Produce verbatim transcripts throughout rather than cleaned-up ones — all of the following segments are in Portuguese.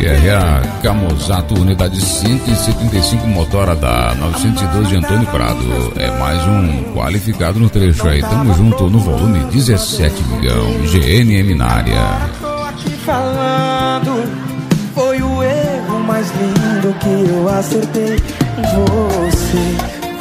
R A Camozato, unidade cento e setenta e cinco, motora da novecentos e doze, Antônio Prado. É mais um qualificado no trecho aí. Tamo junto no volume dezessete, migão. G N M na área. Tô aqui falando, foi o erro mais lindo que eu acertei. Você,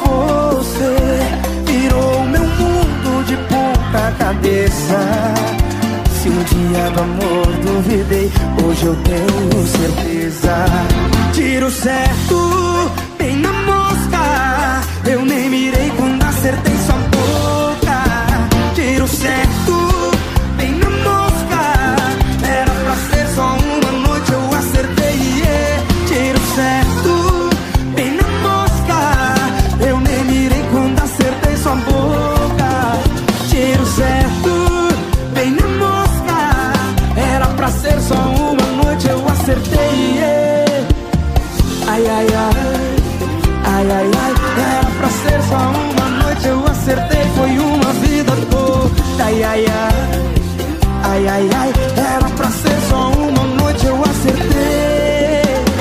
você virou meu mundo de ponta cabeça. Se um dia do amor duvidei, hoje eu tenho certeza. Tiro certo, bem na mosca. Eu nem mirei quando acertei sua boca. Tiro certo, bem na mosca. Era pra ser só uma noite, eu acertei, yeah. Tiro certo, bem na mosca. Eu nem mirei quando acertei sua boca. Tiro certo, bem na mosca. Era pra ser só uma noite, eu acertei, yeah. Ai, ai, ai, ai, ai, ai. Era pra ser só uma noite, eu acertei, foi uma vida toda. Ai, ai, ai, ai, ai, ai. Era pra ser só uma noite, eu acertei.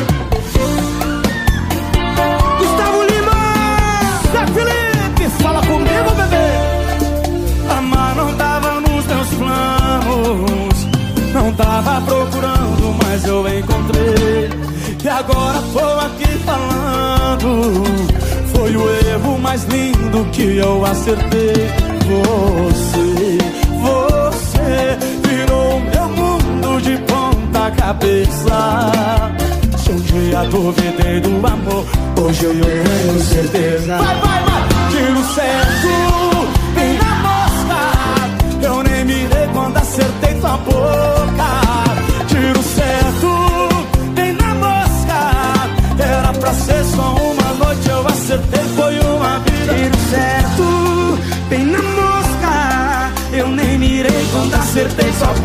Gustavo Lima, Zé Felipe, fala comigo, bebê. Amar não tava nos teus planos, não tava procurando, mas eu encontrei. E agora tô aqui falando, foi o erro mais lindo que eu acertei. Você, você virou meu mundo de ponta cabeça. Se um dia duvidei do amor, hoje eu tenho certeza. Vai, vai, vai! Tiro certo, bem na mosca. Eu nem mirei quando acertei tua boca. Tiro certo, bem na mosca. Era pra ser só uma noite, eu acertei, foi uma vida. Tiro certo, bem na mosca. Eu nem mirei quando acertei sua boca.